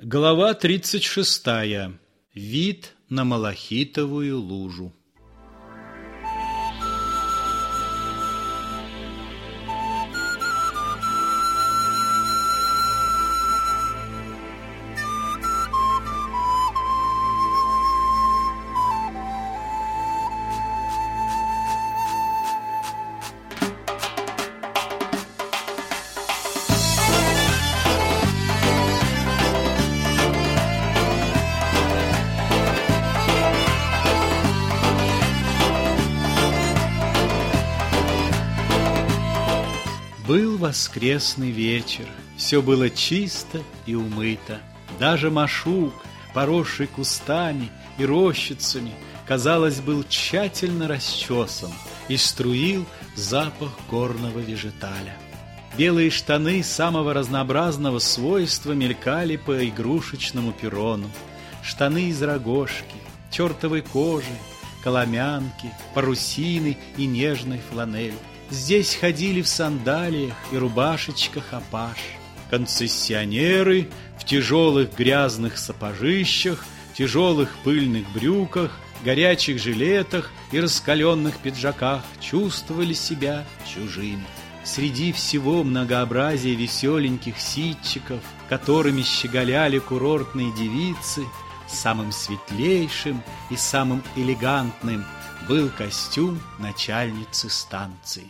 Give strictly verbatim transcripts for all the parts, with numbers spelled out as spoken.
Глава тридцать шестая. Вид на Малахитовую лужу. Был воскресный вечер, все было чисто и умыто. Даже машук, поросший кустами и рощицами, казалось, был тщательно расчесан и струил запах горного вежеталя. Белые штаны самого разнообразного свойства мелькали по игрушечному перрону. Штаны из рогожки, чертовой кожи, коломянки, парусины и нежной фланели. Здесь ходили в сандалиях и рубашечках апаш. Концессионеры в тяжелых грязных сапожищах, тяжелых пыльных брюках, горячих жилетах и раскаленных пиджаках чувствовали себя чужими. Среди всего многообразия веселеньких ситчиков, которыми щеголяли курортные девицы, самым светлейшим и самым элегантным был костюм начальницы станции.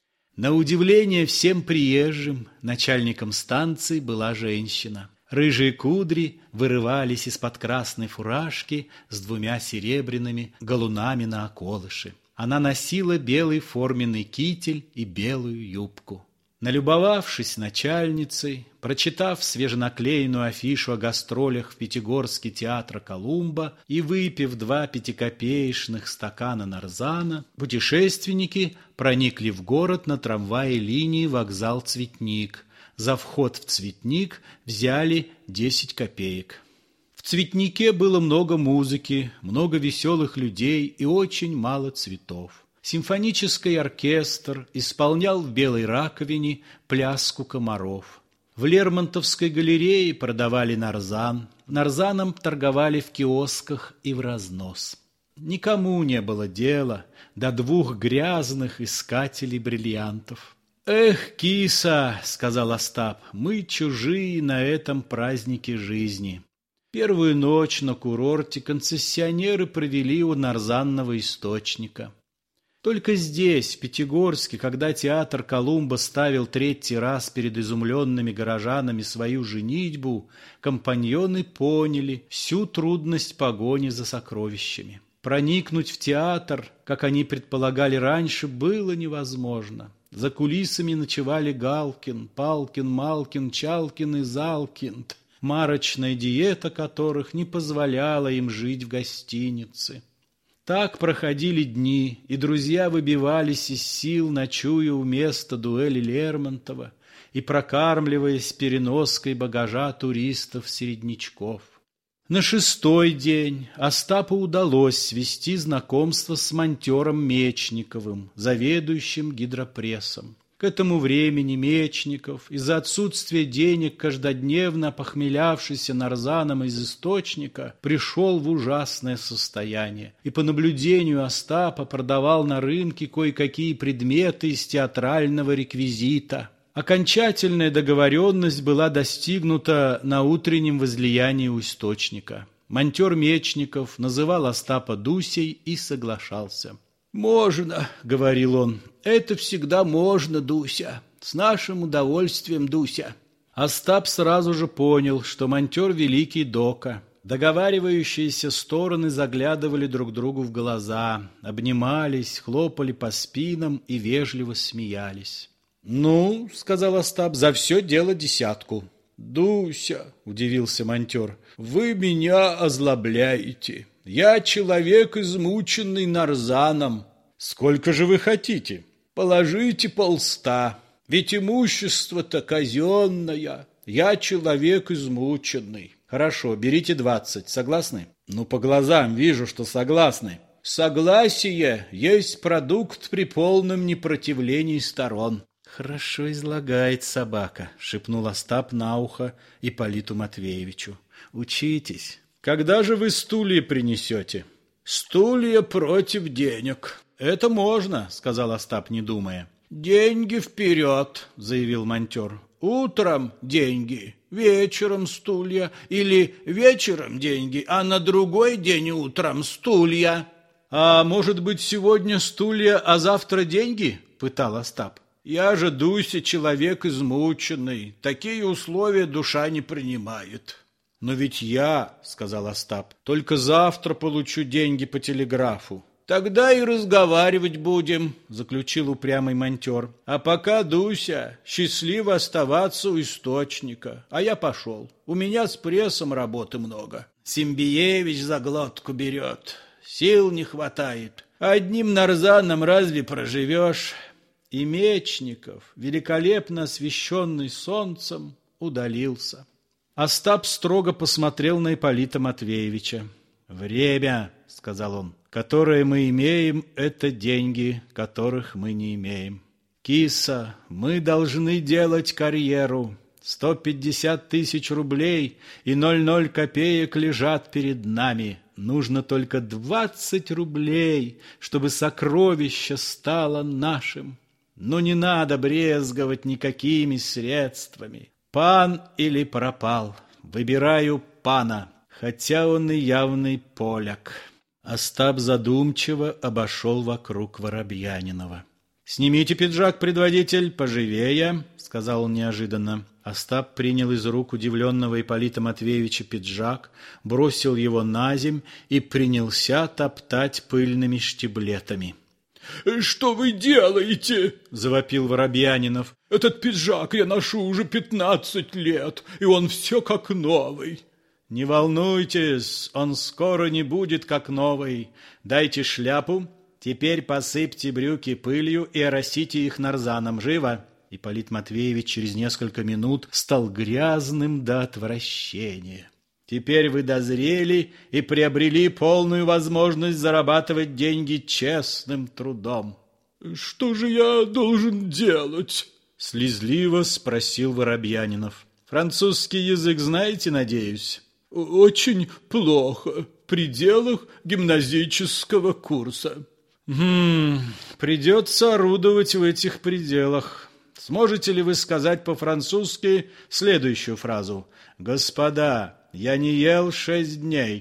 На удивление всем приезжим начальником станции была женщина. Рыжие кудри вырывались из-под красной фуражки с двумя серебряными галунами на околыше. Она носила белый форменный китель и белую юбку. Налюбовавшись начальницей, прочитав свеженаклеенную афишу о гастролях в Пятигорске театра Колумба и выпив два пятикопеечных стакана нарзана, путешественники проникли в город на трамвае линии вокзал «Цветник». За вход в «Цветник» взяли десять копеек. В «Цветнике» было много музыки, много веселых людей и очень мало цветов. Симфонический оркестр исполнял в белой раковине пляску комаров. В Лермонтовской галерее продавали нарзан. Нарзаном торговали в киосках и в разнос. Никому не было дела до двух грязных искателей бриллиантов. «Эх, киса, — сказал Остап, — мы чужие на этом празднике жизни». Первую ночь на курорте концессионеры провели у нарзанного источника. Только здесь, в Пятигорске, когда театр Колумба ставил третий раз перед изумленными горожанами свою женитьбу, компаньоны поняли всю трудность погони за сокровищами. Проникнуть в театр, как они предполагали раньше, было невозможно. За кулисами ночевали Галкин, Палкин, Малкин, Чалкин и Залкин, марочная диета которых не позволяла им жить в гостинице. Так проходили дни, и друзья выбивались из сил, ночуя у места дуэли Лермонтова и прокармливаясь переноской багажа туристов-середнячков. На шестой день Остапу удалось свести знакомство с монтером Мечниковым, заведующим гидропрессом. К этому времени Мечников, из-за отсутствия денег, каждодневно похмелявшийся нарзаном из источника, пришел в ужасное состояние и по наблюдению Остапа продавал на рынке кое-какие предметы из театрального реквизита. Окончательная договоренность была достигнута на утреннем возлиянии у источника. Монтер Мечников называл Остапа Дусей и соглашался. «Можно, — говорил он, — это всегда можно, Дуся. С нашим удовольствием, Дуся». Остап сразу же понял, что монтер великий дока. Договаривающиеся стороны заглядывали друг другу в глаза, обнимались, хлопали по спинам и вежливо смеялись. «Ну, — сказал Остап, — за все дело десятку». «Дуся, — удивился монтер, — вы меня озлобляете. Я человек, измученный нарзаном». «Сколько же вы хотите?» «Положите полста, ведь имущество-то казенное. Я человек измученный». «Хорошо, берите двадцать. Согласны?» «Ну, по глазам вижу, что согласны». «Согласие есть продукт при полном непротивлении сторон». Хорошо излагает собака, шепнул Остап на ухо Ипполиту Матвеевичу. Учитесь. Когда же вы стулья принесете? Стулья против денег. Это можно, сказал Остап, не думая. Деньги вперед, заявил монтер. Утром деньги, вечером стулья, или вечером деньги, а на другой день утром стулья. А может быть, сегодня стулья, а завтра деньги? Пытал Остап. Я же, Дуся, человек измученный, такие условия душа не принимает. Но ведь я, сказал Остап, только завтра получу деньги по телеграфу. Тогда и разговаривать будем, заключил упрямый монтер. А пока, Дуся, счастливо оставаться у источника. А я пошел. У меня с прессом работы много. Симбиевич за глотку берет. Сил не хватает. Одним нарзаном разве проживешь? И Мечников, великолепно освещенный солнцем, удалился. Остап строго посмотрел на Ипполита Матвеевича. «Время, — сказал он, — которое мы имеем, это деньги, которых мы не имеем. Киса, мы должны делать карьеру. Сто пятьдесят тысяч рублей и ноль ноль копеек лежат перед нами. Нужно только двадцать рублей, чтобы сокровище стало нашим. Но не надо брезговать никакими средствами. Пан или пропал. Выбираю пана, хотя он и явный поляк». Остап задумчиво обошел вокруг Воробьянинова. «Снимите пиджак, предводитель, поживее», — сказал он неожиданно. Остап принял из рук удивленного Ипполита Матвеевича пиджак, бросил его на земь и принялся топтать пыльными штиблетами. «Что вы делаете?» — завопил Воробьянинов. «Этот пиджак я ношу уже пятнадцать лет, и он все как новый». «Не волнуйтесь, он скоро не будет как новый. Дайте шляпу, теперь посыпьте брюки пылью и оросите их нарзаном. Живо!» Ипполит Матвеевич через несколько минут стал грязным до отвращения. «Теперь вы дозрели и приобрели полную возможность зарабатывать деньги честным трудом». «Что же я должен делать?» — слезливо спросил Воробьянинов. «Французский язык знаете, надеюсь?» «Очень плохо. В пределах гимназического курса». «Хм, придется орудовать в этих пределах. Сможете ли вы сказать по-французски следующую фразу? Господа, я не ел шесть дней».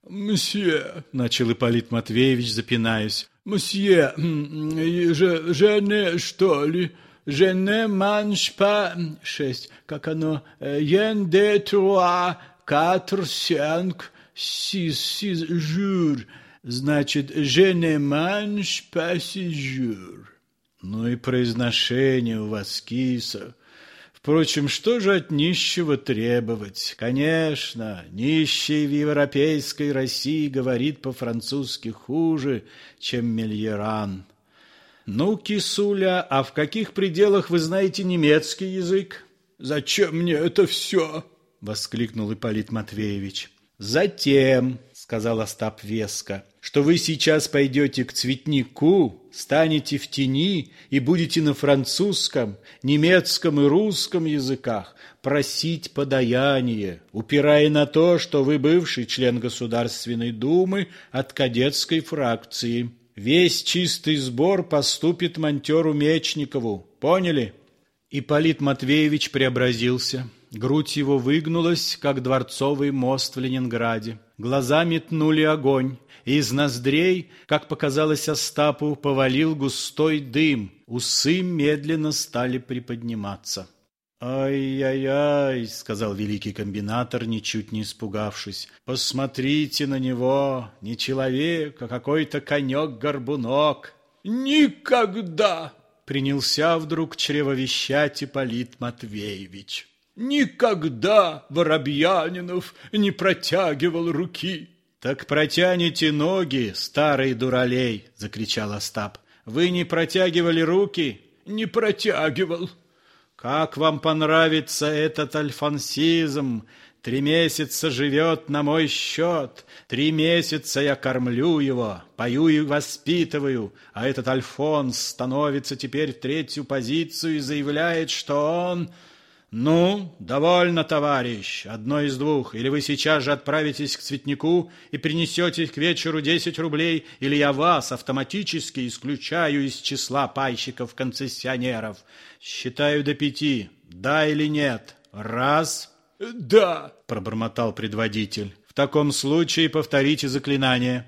«Мсье», — начал Ипполит Матвеевич, запинаясь. «Мсье, же, же не, что ли? Je ne mange pas шесть, как оно? Un, deux, trois, quatre, cinq, six, six jours. Значит, je ne mange pas six jours». Ну и произношение у вас, киса. Впрочем, что же от нищего требовать? Конечно, нищий в европейской России говорит по-французски хуже, чем Мельеран. Ну, кисуля, а в каких пределах вы знаете немецкий язык? «Зачем мне это все?» — воскликнул Ипполит Матвеевич. «Затем, — сказал Остап веско, — что вы сейчас пойдете к цветнику, станете в тени и будете на французском, немецком и русском языках просить подаяние, упирая на то, что вы бывший член Государственной Думы от кадетской фракции. Весь чистый сбор поступит монтеру Мечникову. Поняли?» Ипполит Матвеевич преобразился. Грудь его выгнулась, как дворцовый мост в Ленинграде. Глаза метнули огонь, и из ноздрей, как показалось Остапу, повалил густой дым. Усы медленно стали приподниматься. «Ай-яй-яй», — сказал великий комбинатор, ничуть не испугавшись. «Посмотрите на него, не человек, а какой-то конек-горбунок». «Никогда!» — принялся вдруг чревовещать Ипполит Матвеевич. «Никогда Воробьянинов не протягивал руки». «Так протяните ноги, старый дуралей!» — закричал Остап. «Вы не протягивали руки?» «Не протягивал». «Как вам понравится этот альфонсизм? Три месяца живет на мой счет, три месяца я кормлю его, пою и воспитываю, а этот Альфонс становится теперь в третью позицию и заявляет, что он... Ну, довольно, товарищ, одно из двух. Или вы сейчас же отправитесь к цветнику и принесете к вечеру десять рублей, или я вас автоматически исключаю из числа пайщиков-концессионеров. Считаю до пяти. Да или нет? Раз. Да, пробормотал предводитель. В таком случае повторите заклинание.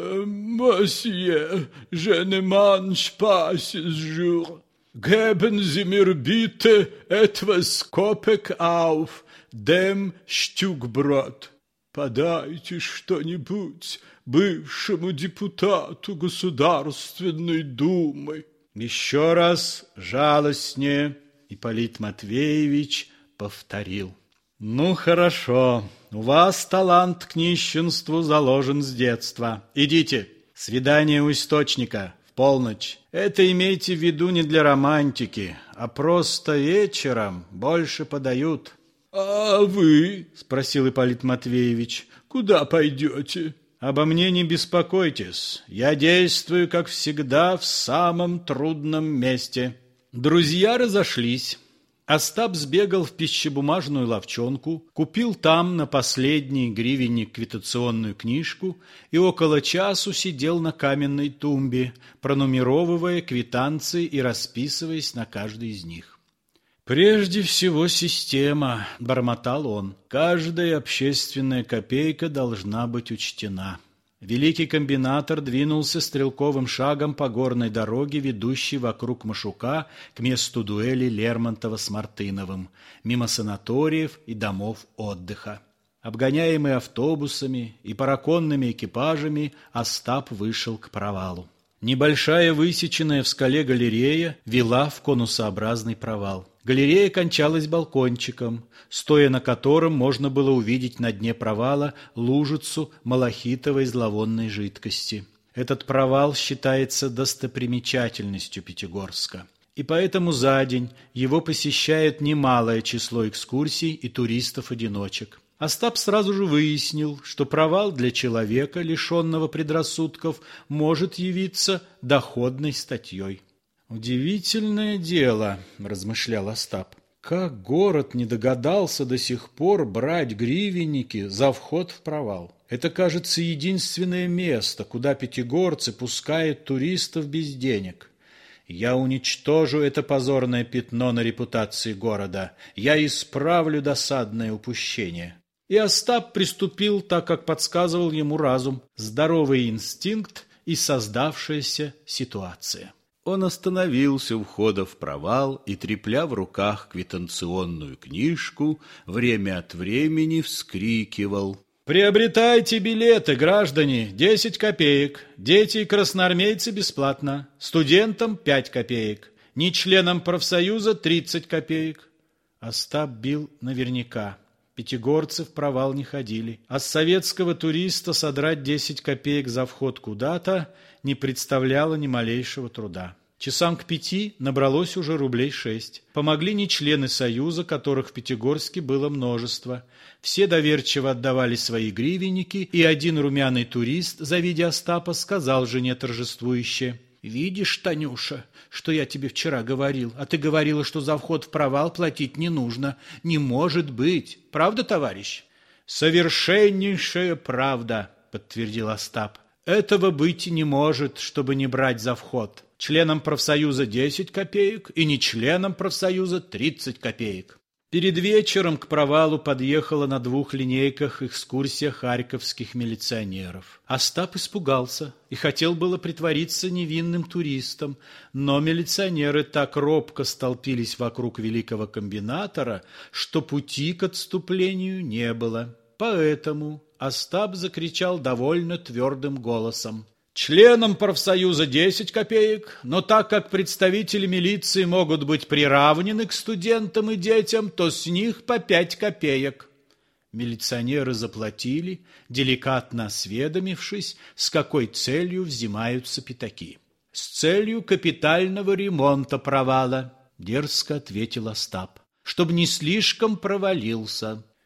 Мосье, je ne mange pas ce jour. Geben Sie mir bitte etwas Kopek auf dem Stückbrot. Подайте что-нибудь бывшему депутату Государственной Думы. Еще раз жалостнее, Ипполит Матвеевич повторил. Ну, хорошо, у вас талант к нищенству заложен с детства. Идите, свидание у источника. Полночь. Это имейте в виду не для романтики, а просто вечером больше подают. — А вы? — спросил Ипполит Матвеевич. — Куда пойдете? — Обо мне не беспокойтесь. Я действую, как всегда, в самом трудном месте. Друзья разошлись. Остап сбегал в пищебумажную лавчонку, купил там на последний гривенник квитационную книжку и около часу сидел на каменной тумбе, пронумеровывая квитанции и расписываясь на каждой из них. «Прежде всего система», — бормотал он. «Каждая общественная копейка должна быть учтена». Великий комбинатор двинулся стрелковым шагом по горной дороге, ведущей вокруг Машука к месту дуэли Лермонтова с Мартыновым, мимо санаториев и домов отдыха. Обгоняемый автобусами и параконными экипажами, Остап вышел к провалу. Небольшая высеченная в скале галерея вела в конусообразный провал. Галерея кончалась балкончиком, стоя на котором можно было увидеть на дне провала лужицу малахитовой зловонной жидкости. Этот провал считается достопримечательностью Пятигорска, и поэтому за день его посещает немалое число экскурсий и туристов-одиночек. Остап сразу же выяснил, что провал для человека, лишенного предрассудков, может явиться доходной статьей. «Удивительное дело», — размышлял Остап, — «как город не догадался до сих пор брать гривенники за вход в провал. Это, кажется, единственное место, куда пятигорцы пускают туристов без денег. Я уничтожу это позорное пятно на репутации города. Я исправлю досадное упущение». И Остап приступил так, как подсказывал ему разум, здоровый инстинкт и создавшаяся ситуация. Он остановился у входа в провал и, трепля в руках квитанционную книжку, время от времени вскрикивал: «Приобретайте билеты, граждане, десять копеек, дети и красноармейцы бесплатно, студентам пять копеек, не членам профсоюза тридцать копеек». Остап бил наверняка. Пятигорцы в провал не ходили, а с советского туриста содрать десять копеек за вход куда-то не представляло ни малейшего труда. Часам к пяти набралось уже рублей шесть. Помогли не члены Союза, которых в Пятигорске было множество. Все доверчиво отдавали свои гривенники, и один румяный турист, завидя Остапа, сказал жене торжествующе: «Видишь, Танюша, что я тебе вчера говорил, а ты говорила, что за вход в провал платить не нужно. Не может быть. Правда, товарищ?» «Совершеннейшая правда», — подтвердил Остап. «Этого быть не может, чтобы не брать за вход. Членам профсоюза десять копеек и не членам профсоюза тридцать копеек». Перед вечером к провалу подъехала на двух линейках экскурсия харьковских милиционеров. Остап испугался и хотел было притвориться невинным туристом, но милиционеры так робко столпились вокруг великого комбинатора, что пути к отступлению не было. Поэтому Остап закричал довольно твердым голосом: «Членам профсоюза десять копеек, но так как представители милиции могут быть приравнены к студентам и детям, то с них по пять копеек». Милиционеры заплатили, деликатно осведомившись, с какой целью взимаются пятаки. «С целью капитального ремонта провала», — дерзко ответил Остап, — «чтобы не слишком провалился».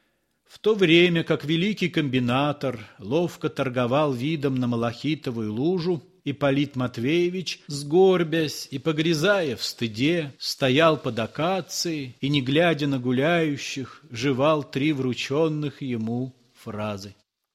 В то время как великий комбинатор ловко торговал видом на Малахитовую лужу, Ипполит Матвеевич, сгорбясь и погрязая в стыде, стоял под акацией и, не глядя на гуляющих, жевал три врученных ему фразы.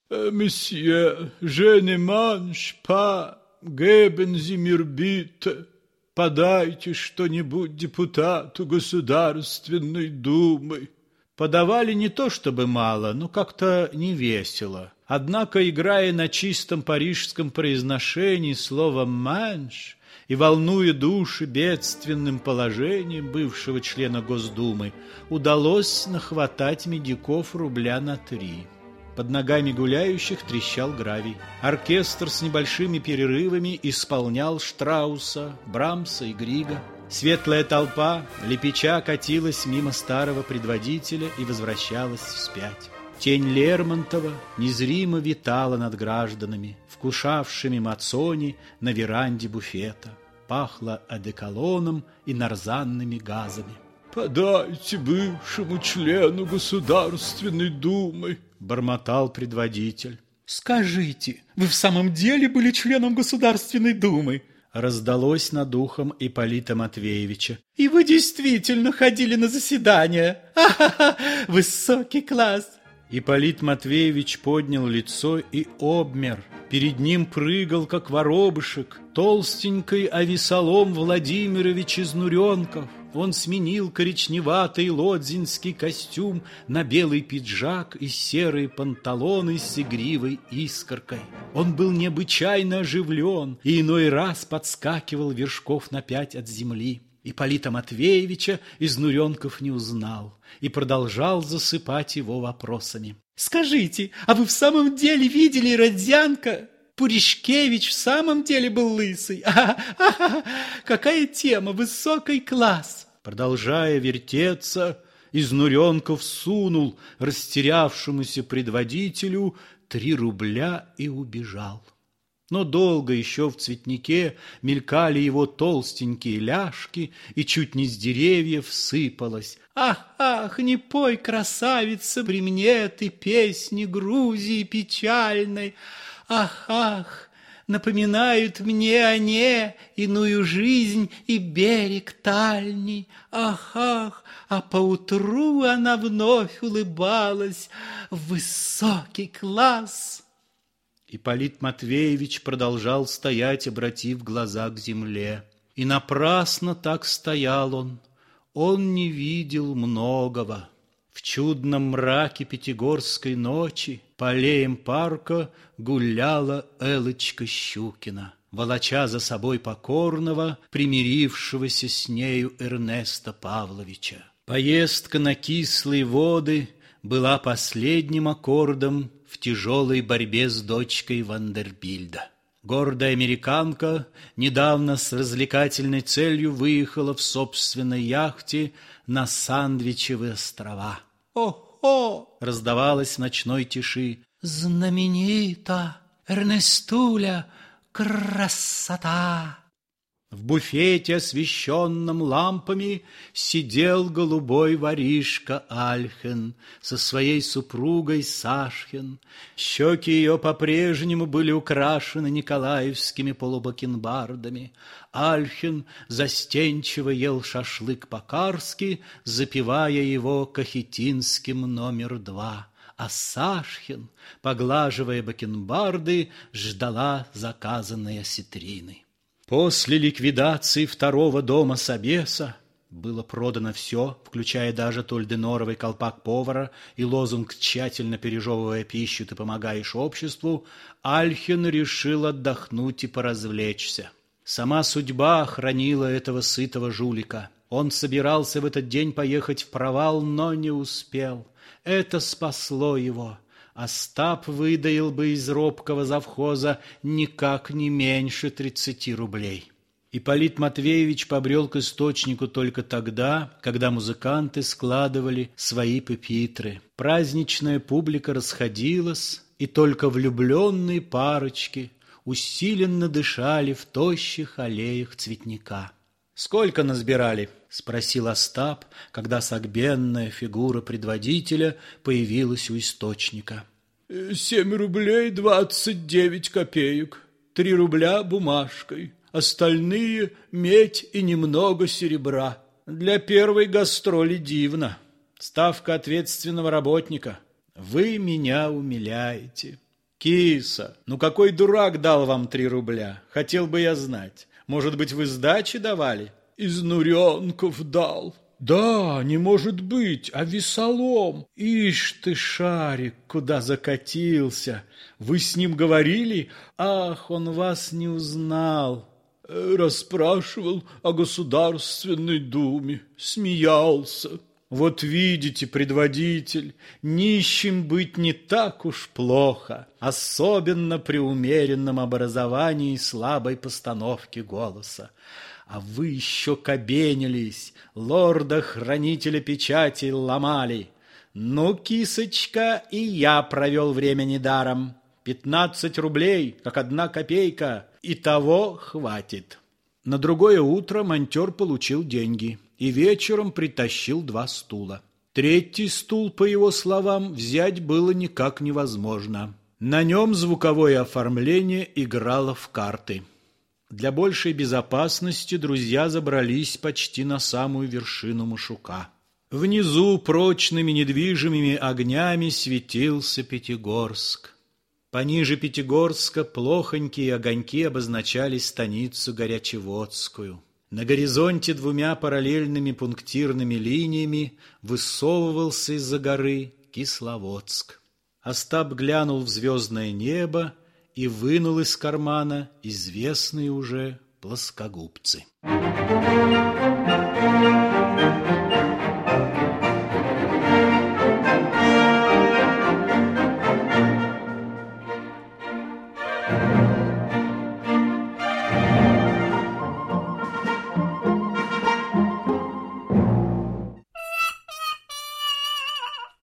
«Месье, je ne mange pas, geben Sie mir bitte». «Подайте что-нибудь депутату Государственной Думы». Подавали не то чтобы мало, но как-то невесело. Однако, играя на чистом парижском произношении слово «манш» и волнуя души бедственным положением бывшего члена Госдумы, удалось нахватать медиков рубля на три. Под ногами гуляющих трещал гравий. Оркестр с небольшими перерывами исполнял Штрауса, Брамса и Грига. Светлая толпа, лепеча, катилась мимо старого предводителя и возвращалась вспять. Тень Лермонтова незримо витала над гражданами, вкушавшими мацони на веранде буфета. Пахло одеколоном и нарзанными газами. «Подайте бывшему члену Государственной Думы», — бормотал предводитель. «Скажите, вы в самом деле были членом Государственной Думы?» Раздалось над ухом Ипполита Матвеевича. «И вы действительно ходили на заседания? Ха-ха-ха! Высокий класс!» Ипполит Матвеевич поднял лицо и обмер. Перед ним прыгал, как воробышек, толстенький Авесолом Владимирович из Нуренков. Он сменил коричневатый лодзинский костюм на белый пиджак и серые панталоны с игривой искоркой. Он был необычайно оживлен и иной раз подскакивал вершков на пять от земли. Ипполита Матвеевича из Нуренков не узнал и продолжал засыпать его вопросами. «Скажите, а вы в самом деле видели Родзянко? Пуришкевич в самом деле был лысый. А-ха-ха! Какая тема! Высокий класс!» Продолжая вертеться, из Нуренков сунул растерявшемуся предводителю три рубля и убежал. Но долго еще в цветнике мелькали его толстенькие ляжки, и чуть не с деревьев сыпалось: «Ах, ах, не пой, красавица, при мне ты песни Грузии печальной! Ах, ах, напоминают мне они иную жизнь и берег тальний! Ах, ах, а поутру она вновь улыбалась, высокий класс!» Ипполит Матвеевич продолжал стоять, обратив глаза к земле. И напрасно так стоял он. Он не видел многого. В чудном мраке пятигорской ночи по аллеям парка гуляла Элочка Щукина, волоча за собой покорного, примирившегося с нею Эрнеста Павловича. Поездка на кислые воды была последним аккордом в тяжелой борьбе с дочкой Вандербильда. Гордая американка недавно с развлекательной целью выехала в собственной яхте на Сандвичевы острова. «О-хо!» — раздавалось в ночной тиши. «Знаменита Эрнестуля красота!» В буфете, освещенном лампами, сидел голубой воришка Альхен со своей супругой Сашхен. Щеки ее по-прежнему были украшены николаевскими полубакенбардами. Альхен застенчиво ел шашлык по-карски, запивая его кахетинским номер два. А Сашхен, поглаживая бакенбарды, ждала заказанные осетрины. После ликвидации второго дома Собеса было продано все, включая даже тольденоровый колпак повара и лозунг «Тщательно пережевывая пищу, ты помогаешь обществу», Альхен решил отдохнуть и поразвлечься. Сама судьба хранила этого сытого жулика. Он собирался в этот день поехать в провал, но не успел. Это спасло его. Остап выдаил бы из робкого завхоза никак не меньше тридцати рублей. Ипполит Матвеевич побрел к источнику только тогда, когда музыканты складывали свои пепитры. Праздничная публика расходилась, и только влюбленные парочки усиленно дышали в тощих аллеях цветника. «Сколько насбирали?» — спросил Остап, когда согбенная фигура предводителя появилась у источника. Семь рублей двадцать девять копеек, три рубля бумажкой, остальные медь и немного серебра. Для первой гастроли дивно. Ставка ответственного работника. Вы меня умиляете. Киса, ну какой дурак дал вам три рубля? Хотел бы я знать. Может быть, вы сдачи давали? Из Нуренков дал. Да, не может быть, а Весолом. Ишь ты, Шарик, куда закатился. Вы с ним говорили? Ах, он вас не узнал. Расспрашивал о Государственной Думе, смеялся. Вот видите, предводитель, нищим быть не так уж плохо, особенно при умеренном образовании и слабой постановке голоса. А вы еще кабенились, лорда-хранителя печати ломали. Ну, кисочка, и я провел время недаром. Пятнадцать рублей, как одна копейка, и того хватит. На другое утро монтер получил деньги и вечером притащил два стула. Третий стул, по его словам, взять было никак невозможно. На нем звуковое оформление играло в карты. Для большей безопасности друзья забрались почти на самую вершину Машука. Внизу прочными недвижимыми огнями светился Пятигорск. Пониже Пятигорска плохонькие огоньки обозначали станицу Горячеводскую. На горизонте двумя параллельными пунктирными линиями высовывался из-за горы Кисловодск. Остап глянул в звездное небо и вынул из кармана известные уже плоскогубцы.